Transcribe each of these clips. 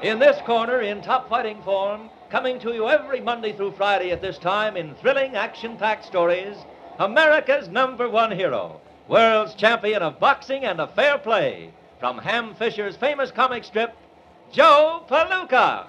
In this corner, in top fighting form, coming to you every Monday through Friday at this time in thrilling, action-packed stories, America's #1 hero, world's champion of boxing and of fair play, from Ham Fisher's famous comic strip, Joe Palooka.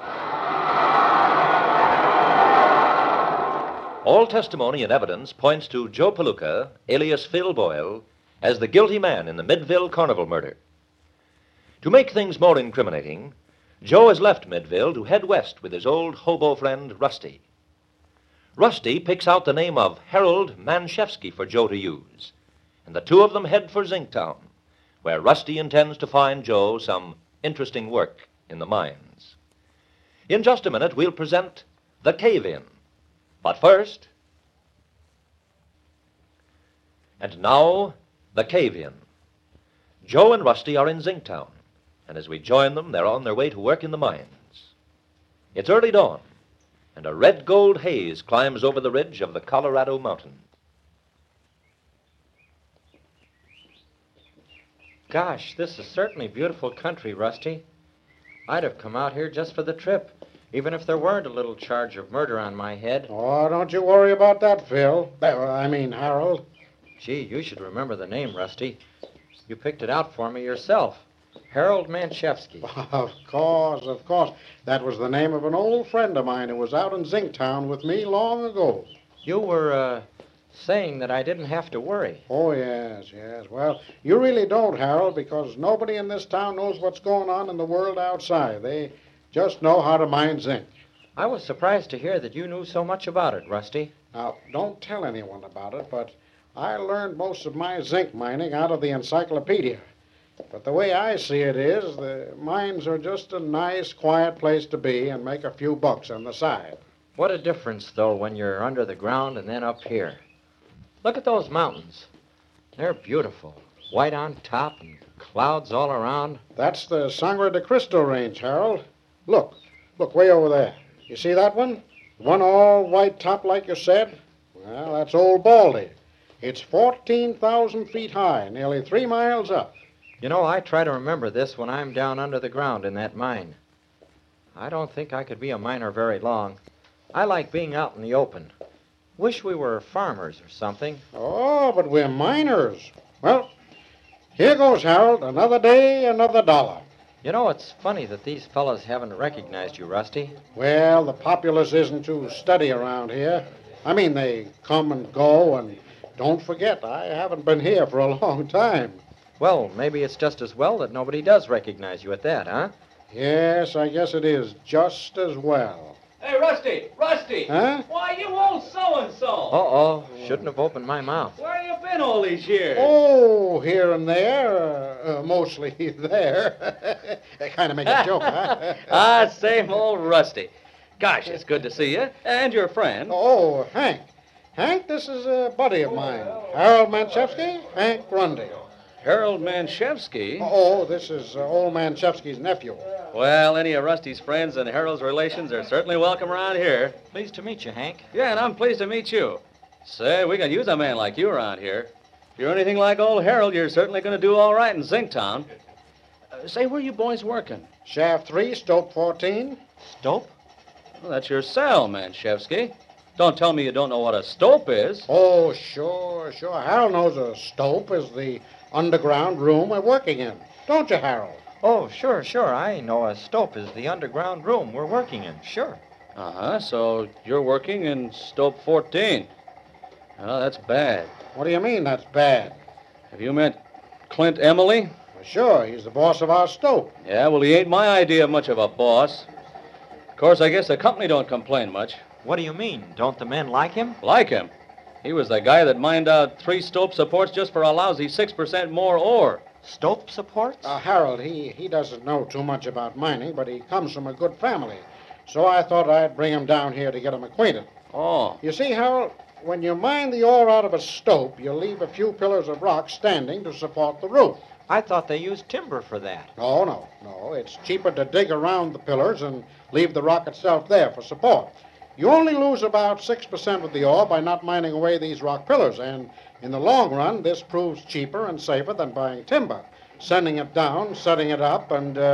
All testimony and evidence points to Joe Palooka, alias Phil Boyle, as the guilty man in the Midville Carnival murder. To make things more incriminating, Joe has left Midville to head west with his old hobo friend, Rusty. Rusty picks out the name of Harold Manchevsky for Joe to use, and the two of them head for Zinktown, where Rusty intends to find Joe some interesting work in the mines. In just a minute, we'll present The Cave-In. But first, and now, The Cave-In. Joe and Rusty are in Zinktown, and as we join them, they're on their way to work in the mines. It's early dawn, and a red gold haze climbs over the ridge of the Colorado Mountains. Gosh, this is certainly beautiful country, Rusty. I'd have come out here just for the trip, even if there weren't a little charge of murder on my head. Oh, don't you worry about that, Phil. Harold. Gee, you should remember the name, Rusty. You picked it out for me yourself. Harold Manchevsky. Of course. That was the name of an old friend of mine who was out in Zinktown with me long ago. You were, saying that I didn't have to worry. Oh, yes. Well, you really don't, Harold, because nobody in this town knows what's going on in the world outside. They just know how to mine zinc. I was surprised to hear that you knew so much about it, Rusty. Now, don't tell anyone about it, but I learned most of my zinc mining out of the encyclopedia. But the way I see it is, the mines are just a nice, quiet place to be and make a few bucks on the side. What a difference, though, when you're under the ground and then up here. Look at those mountains. They're beautiful. White on top and clouds all around. That's the Sangre de Cristo Range, Harold. Look way over there. You see that one? The one all white top like you said? Well, that's Old Baldy. It's 14,000 feet high, nearly 3 miles up. You know, I try to remember this when I'm down under the ground in that mine. I don't think I could be a miner very long. I like being out in the open. Wish we were farmers or something. Oh, but we're miners. Well, here goes, Harold. Another day, another dollar. You know, it's funny that these fellas haven't recognized you, Rusty. Well, the populace isn't too steady around here. I mean, they come and go, and don't forget, I haven't been here for a long time. Well, maybe it's just as well that nobody does recognize you at that, huh? Yes, I guess it is just as well. Hey, Rusty! Huh? Why, you old so-and-so! Uh-oh, shouldn't have opened my mouth. Where you been all these years? Oh, here and there, mostly there. Kind of make a joke, huh? Same old Rusty. Gosh, it's good to see you. And your friend. Oh, Hank. Hank, this is a buddy of mine. Harold Manchevsky, Hank Grundy. Harold Manchevsky? Oh, this is old Manchevsky's nephew. Well, any of Rusty's friends and Harold's relations are certainly welcome around here. Pleased to meet you, Hank. Yeah, and I'm pleased to meet you. Say, we can use a man like you around here. If you're anything like old Harold, you're certainly going to do all right in Zinktown. Say, where you boys working? Shaft 3, Stope 14. Stope? Well, that's your cell, Manchevsky. Don't tell me you don't know what a stope is. Oh, sure. Harold knows a stope is the underground room we're working in. Don't you, Harold? Oh, sure. I know a stope is the underground room we're working in. Sure. Uh-huh, so you're working in Stope 14. Well, that's bad. What do you mean that's bad? Have you met Clint Emily? Well, sure, he's the boss of our stope. Yeah, well, he ain't my idea of much of a boss. Of course, I guess the company don't complain much. What do you mean? Don't the men like him? Like him? He was the guy that mined out 3 stope supports just for a lousy 6% more ore. Stope supports? Harold, he doesn't know too much about mining, but he comes from a good family. So I thought I'd bring him down here to get him acquainted. Oh. You see, Harold, when you mine the ore out of a stope, you leave a few pillars of rock standing to support the roof. I thought they used timber for that. No. It's cheaper to dig around the pillars and leave the rock itself there for support. You only lose about 6% of the ore by not mining away these rock pillars, and in the long run, this proves cheaper and safer than buying timber, sending it down, setting it up, and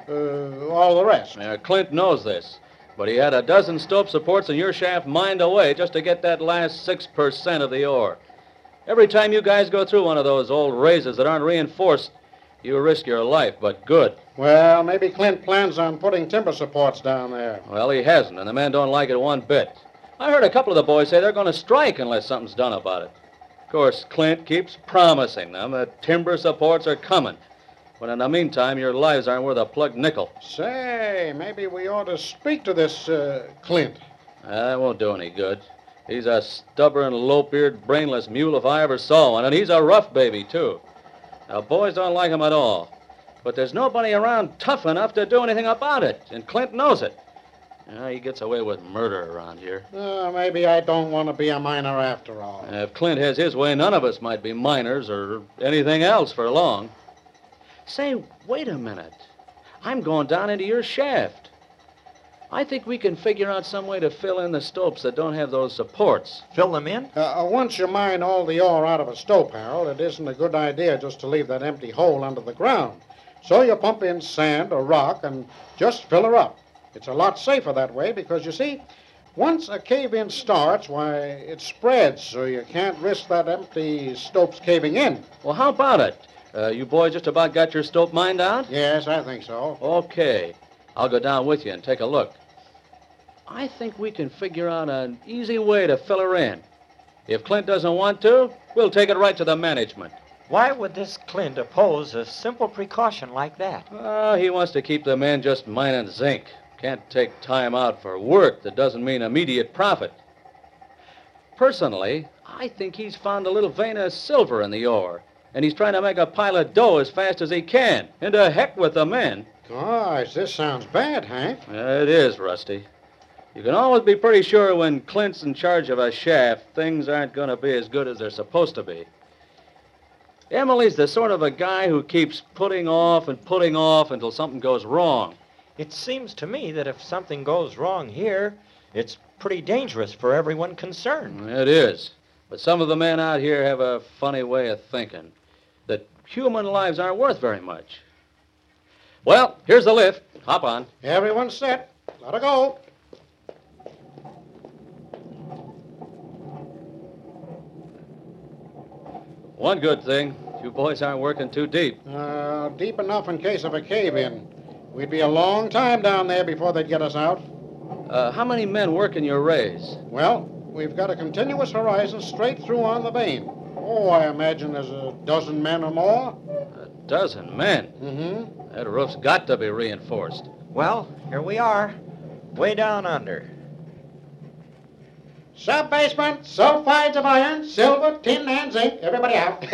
all the rest. Clint knows this, but he had a dozen stope supports in your shaft mined away just to get that last 6% of the ore. Every time you guys go through one of those old raises that aren't reinforced, you risk your life, but good. Well, maybe Clint plans on putting timber supports down there. Well, he hasn't, and the men don't like it one bit. I heard a couple of the boys say they're going to strike unless something's done about it. Of course, Clint keeps promising them that timber supports are coming, but in the meantime, your lives aren't worth a plugged nickel. Say, maybe we ought to speak to this Clint. That won't do any good. He's a stubborn, low-eared, brainless mule if I ever saw one, and he's a rough baby, too. Now, boys don't like him at all, but there's nobody around tough enough to do anything about it, and Clint knows it. He gets away with murder around here. Maybe I don't want to be a miner after all. If Clint has his way, none of us might be miners or anything else for long. Say, wait a minute. I'm going down into your shaft. I think we can figure out some way to fill in the stopes that don't have those supports. Fill them in? Once you mine all the ore out of a stope, Harold, it isn't a good idea just to leave that empty hole under the ground. So you pump in sand or rock and just fill her up. It's a lot safer that way because, you see, once a cave-in starts, why, it spreads, so you can't risk that empty stopes caving in. Well, how about it? You boys just about got your stope mined out? Yes, I think so. Okay. I'll go down with you and take a look. I think we can figure out an easy way to fill her in. If Clint doesn't want to, we'll take it right to the management. Why would this Clint oppose a simple precaution like that? He wants to keep the men just mining zinc. Can't take time out for work that doesn't mean immediate profit. Personally, I think he's found a little vein of silver in the ore, and he's trying to make a pile of dough as fast as he can. And to heck with the men. Gosh, this sounds bad, Hank. It is, Rusty. You can always be pretty sure when Clint's in charge of a shaft, things aren't going to be as good as they're supposed to be. Emily's the sort of a guy who keeps putting off until something goes wrong. It seems to me that if something goes wrong here, it's pretty dangerous for everyone concerned. It is. But some of the men out here have a funny way of thinking, that human lives aren't worth very much. Well, here's the lift. Hop on. Everyone's set. Let her go. One good thing, you boys aren't working too deep. Deep enough in case of a cave-in. We'd be a long time down there before they'd get us out. How many men work in your raise? Well, we've got a continuous horizon straight through on the vein. Oh, I imagine there's a dozen men or more. A dozen men? Mm-hmm. That roof's got to be reinforced. Well, here we are, way down under. Sub-basement, sulfides of iron, silver, tin, and zinc. Everybody out.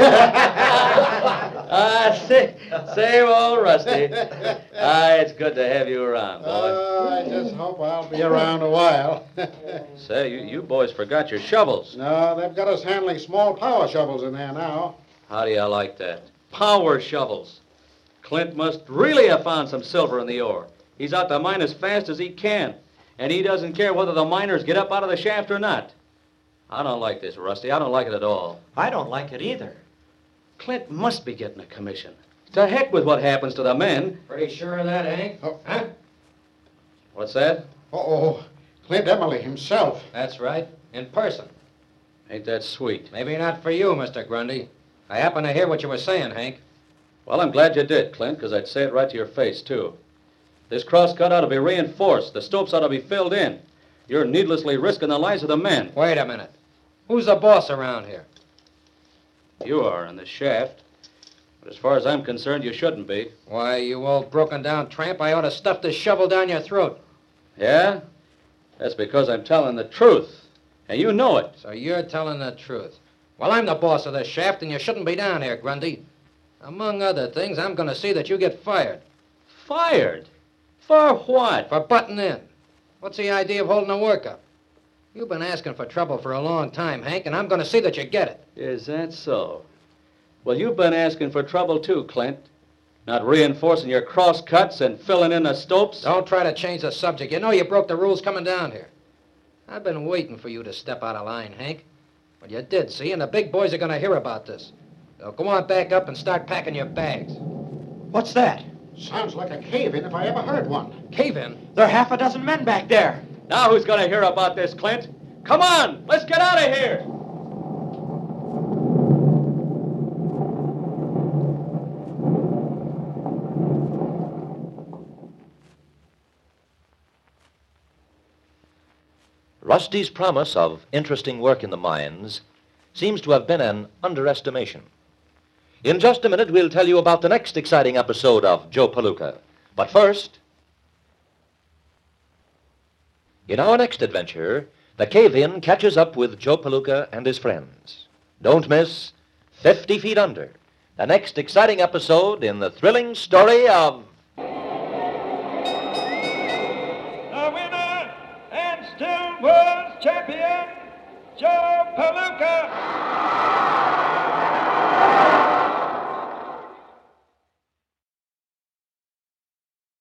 Same old Rusty. It's good to have you around, boy. I just hope I'll be around a while. Say, you boys forgot your shovels. No, they've got us handling small power shovels in there now. How do you like that? Power shovels. Clint must really have found some silver in the ore. He's out to mine as fast as he can. And he doesn't care whether the miners get up out of the shaft or not. I don't like this, Rusty. I don't like it at all. I don't like it either. Clint must be getting a commission. To heck with what happens to the men. Pretty sure of that, Hank? Oh, huh? What's that? Uh-oh. Clint Emily himself. That's right. In person. Ain't that sweet? Maybe not for you, Mr. Grundy. I happened to hear what you were saying, Hank. Well, I'm glad you did, Clint, because I'd say it right to your face, too. This cross-cut ought to be reinforced. The stopes ought to be filled in. You're needlessly risking the lives of the men. Wait a minute. Who's the boss around here? You are in the shaft. But as far as I'm concerned, you shouldn't be. Why, you old broken-down tramp, I ought to stuff this shovel down your throat. Yeah? That's because I'm telling the truth. And you know it. So you're telling the truth. Well, I'm the boss of this shaft, and you shouldn't be down here, Grundy. Among other things, I'm going to see that you get fired. Fired? For what? For butting in. What's the idea of holding the work up? You've been asking for trouble for a long time, Hank, and I'm going to see that you get it. Is that so? Well, you've been asking for trouble, too, Clint. Not reinforcing your cross-cuts and filling in the stopes. Don't try to change the subject. You know you broke the rules coming down here. I've been waiting for you to step out of line, Hank. Well, you did, see, and the big boys are going to hear about this. So go on back up and start packing your bags. What's that? Sounds like a cave-in if I ever heard one. Cave in? There are half a dozen men back there. Now who's going to hear about this, Clint? Come on, let's get out of here. Rusty's promise of interesting work in the mines seems to have been an underestimation. In just a minute, we'll tell you about the next exciting episode of Joe Palooka. But first, in our next adventure, the cave-in catches up with Joe Palooka and his friends. Don't miss 50 Feet Under, the next exciting episode in the thrilling story of The winner and still world champion, Joe Palooka.